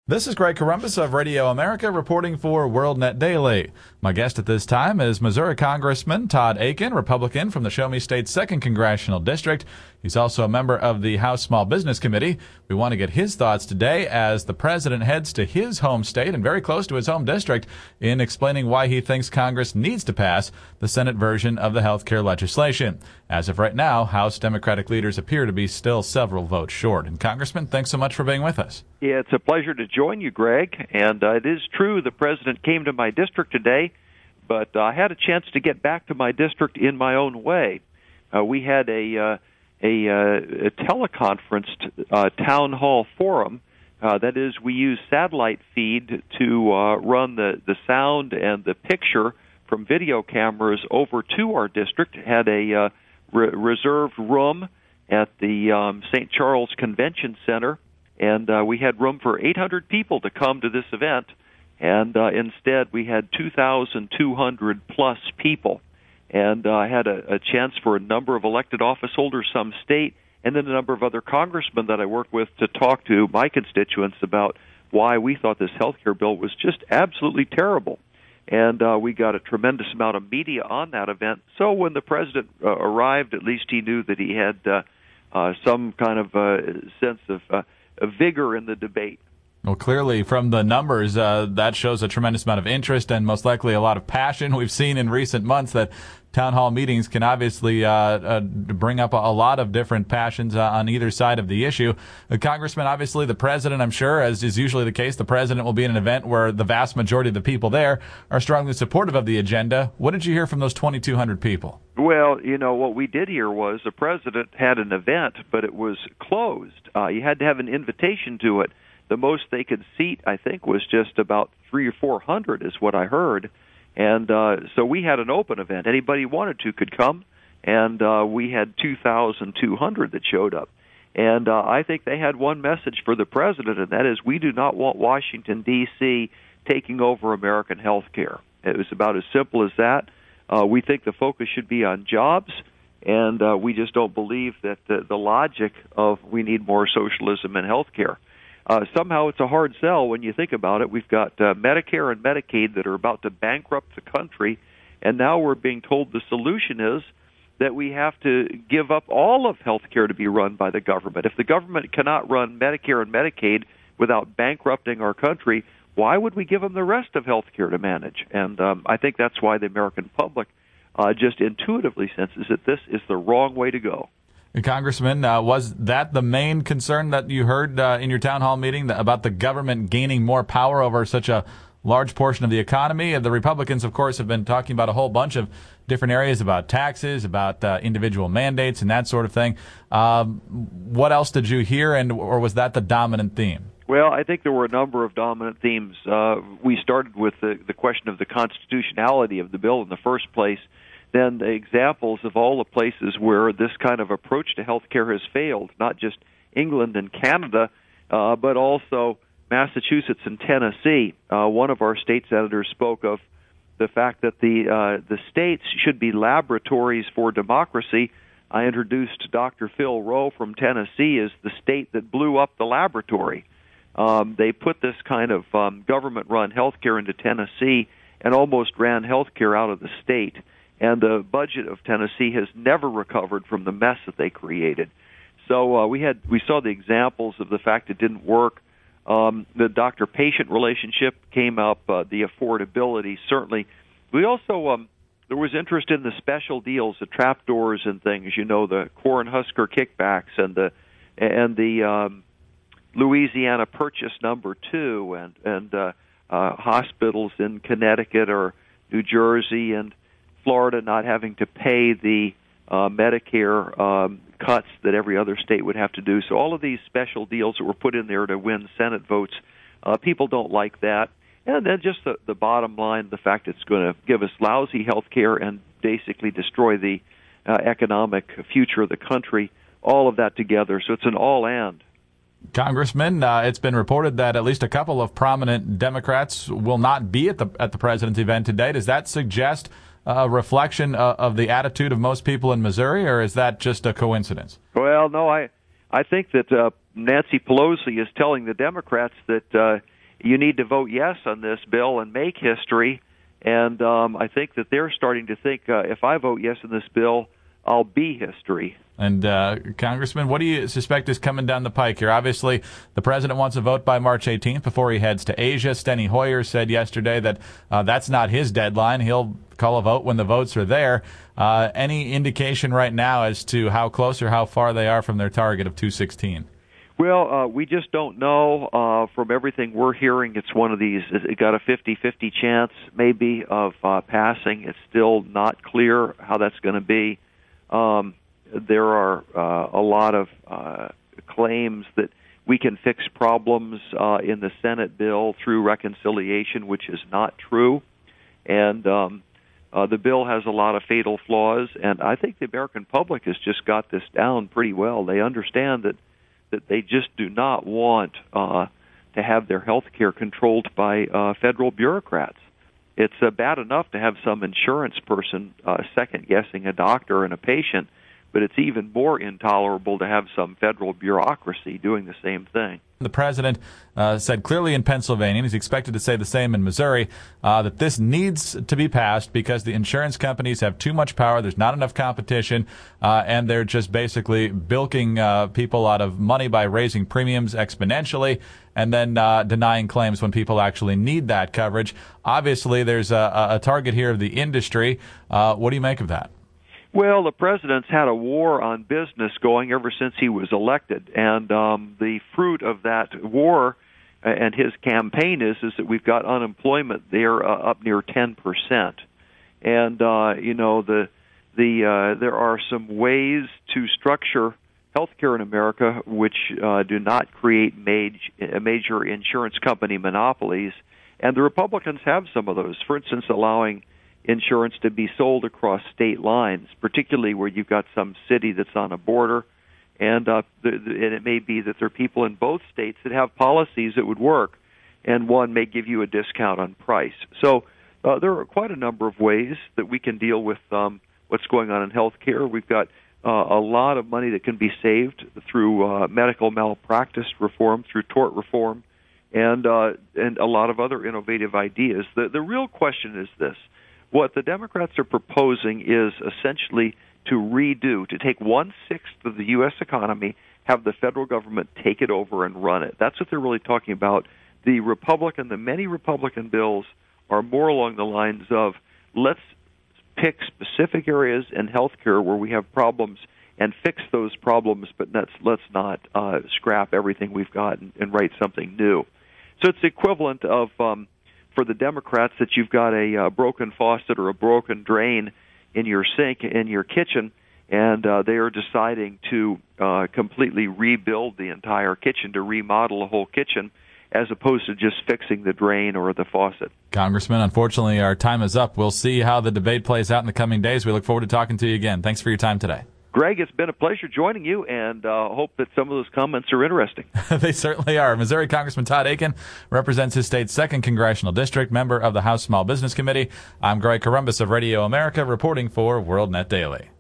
This is Greg Corombos of Radio America reporting for WorldNet Daily. My guest at this time is Missouri Congressman Todd Akin, Republican from the Show Me State's 2nd Congressional District. He's also a member of the House Small Business Committee. We want to get his thoughts today as the president heads to his home state and very close to his home district in explaining why he thinks Congress needs to pass the Senate version of the health care legislation. As of right now, House Democratic leaders appear to be still several votes short. And Congressman, thanks so much for being with us. Yeah, it's a pleasure to join you, Greg. And it is true the president came to my district today, but I had a chance to get back to my district in my own way. We had a teleconferenced town hall forum. That is, we use satellite feed to run the sound and the picture from video cameras over to our district. Had a reserved room at the St. Charles Convention Center, and we had room for 800 people to come to this event, and instead we had 2,200 plus people. And I had a chance for a number of elected office holders, some state, and then a number of other congressmen that I work with to talk to my constituents about why we thought this health care bill was just absolutely terrible. And we got a tremendous amount of media on that event. So when the president arrived, at least he knew that he had some kind of sense of vigor in the debate. Well, clearly from the numbers, that shows a tremendous amount of interest and most likely a lot of passion. We've seen in recent months that town hall meetings can obviously bring up a lot of different passions on either side of the issue. Congressman, obviously the president, I'm sure, as is usually the case, the president will be in an event where the vast majority of the people there are strongly supportive of the agenda. What did you hear from those 2,200 people? Well, you know, what we did hear was the president had an event, but it was closed. You had to have an invitation to it. The most they could seat, I think, was just about 300 or 400 is what I heard. And so we had an open event. Anybody who wanted to could come, and we had 2,200 that showed up. And I think they had one message for the president, and that is we do not want Washington, D.C. taking over American health care. It was about as simple as that. We think the focus should be on jobs, and we just don't believe that the logic of we need more socialism in health care. Somehow it's a hard sell when you think about it. We've got Medicare and Medicaid that are about to bankrupt the country, and now we're being told the solution is that we have to give up all of health care to be run by the government. If the government cannot run Medicare and Medicaid without bankrupting our country, why would we give them the rest of health care to manage? And I think that's why the American public just intuitively senses that this is the wrong way to go. Congressman, was that the main concern that you heard in your town hall meeting about the government gaining more power over such a large portion of the economy? The Republicans, of course, have been talking about a whole bunch of different areas, about taxes, about individual mandates and that sort of thing. What else did you hear, or was that the dominant theme? Well, I think there were a number of dominant themes. We started with the question of the constitutionality of the bill in the first place. Then the examples of all the places where this kind of approach to health care has failed, not just England and Canada, but also Massachusetts and Tennessee. One of our state senators spoke of the fact that the states should be laboratories for democracy. I introduced Dr. Phil Rowe from Tennessee as the state that blew up the laboratory. They put this kind of government-run health care into Tennessee and almost ran health care out of the state. And the budget of Tennessee has never recovered from the mess that they created. So we saw the examples of the fact it didn't work. The doctor-patient relationship came up. The affordability certainly. We also there was interest in the special deals, the trapdoors and things. You know, the Cornhusker kickbacks and the Louisiana Purchase number 2 and hospitals in Connecticut or New Jersey and Florida not having to pay the Medicare cuts that every other state would have to do. So all of these special deals that were put in there to win Senate votes, people don't like that. And then just the bottom line, the fact it's going to give us lousy health care and basically destroy the economic future of the country, all of that together. So it's an all-and. Congressman, it's been reported that at least a couple of prominent Democrats will not be at the president's event today. Does that suggest a reflection of the attitude of most people in Missouri, or is that just a coincidence? Well, no, I think that Nancy Pelosi is telling the Democrats that you need to vote yes on this bill and make history. And I think that they're starting to think, if I vote yes on this bill, I'll be history. And Congressman, what do you suspect is coming down the pike here? Obviously, the president wants a vote by March 18th before he heads to Asia. Steny Hoyer said yesterday that that's not his deadline. He'll call a vote when the votes are there. Any indication right now as to how close or how far they are from their target of 216? Well, we just don't know. From everything we're hearing, it's one of these, it got a 50-50 chance maybe of passing. It's still not clear how that's going to be. There are a lot of claims that we can fix problems in the Senate bill through reconciliation, which is not true. And the bill has a lot of fatal flaws, and I think the American public has just got this down pretty well. They understand that they just do not want to have their health care controlled by federal bureaucrats. It's bad enough to have some insurance person second-guessing a doctor and a patient, but it's even more intolerable to have some federal bureaucracy doing the same thing. The president said clearly in Pennsylvania, and he's expected to say the same in Missouri, that this needs to be passed because the insurance companies have too much power, there's not enough competition, and they're just basically bilking people out of money by raising premiums exponentially and then denying claims when people actually need that coverage. Obviously, there's a target here of the industry. What do you make of that? Well, the president's had a war on business going ever since he was elected, and the fruit of that war and his campaign is that we've got unemployment there up near 10%. And there are some ways to structure healthcare in America which do not create major insurance company monopolies, and the Republicans have some of those. For instance, allowing insurance to be sold across state lines, particularly where you've got some city that's on a border, and it may be that there are people in both states that have policies that would work, and one may give you a discount on price. So there are quite a number of ways that we can deal with what's going on in healthcare. We've got a lot of money that can be saved through medical malpractice reform, through tort reform, and a lot of other innovative ideas. The real question is this. What the Democrats are proposing is essentially to take 1/6 of the U.S. economy, have the federal government take it over and run it. That's what they're really talking about. The many Republican bills are more along the lines of, let's pick specific areas in healthcare where we have problems and fix those problems, but let's not scrap everything we've got and write something new. So it's the equivalent of for the Democrats that you've got a broken faucet or a broken drain in your sink in your kitchen, and they are deciding to completely rebuild the entire kitchen, to remodel the whole kitchen, as opposed to just fixing the drain or the faucet. Congressman, unfortunately, our time is up. We'll see how the debate plays out in the coming days. We look forward to talking to you again. Thanks for your time today. Greg, it's been a pleasure joining you, and hope that some of those comments are interesting. They certainly are. Missouri Congressman Todd Akin represents his state's 2nd Congressional District, member of the House Small Business Committee. I'm Greg Corombos of Radio America, reporting for WorldNet Daily.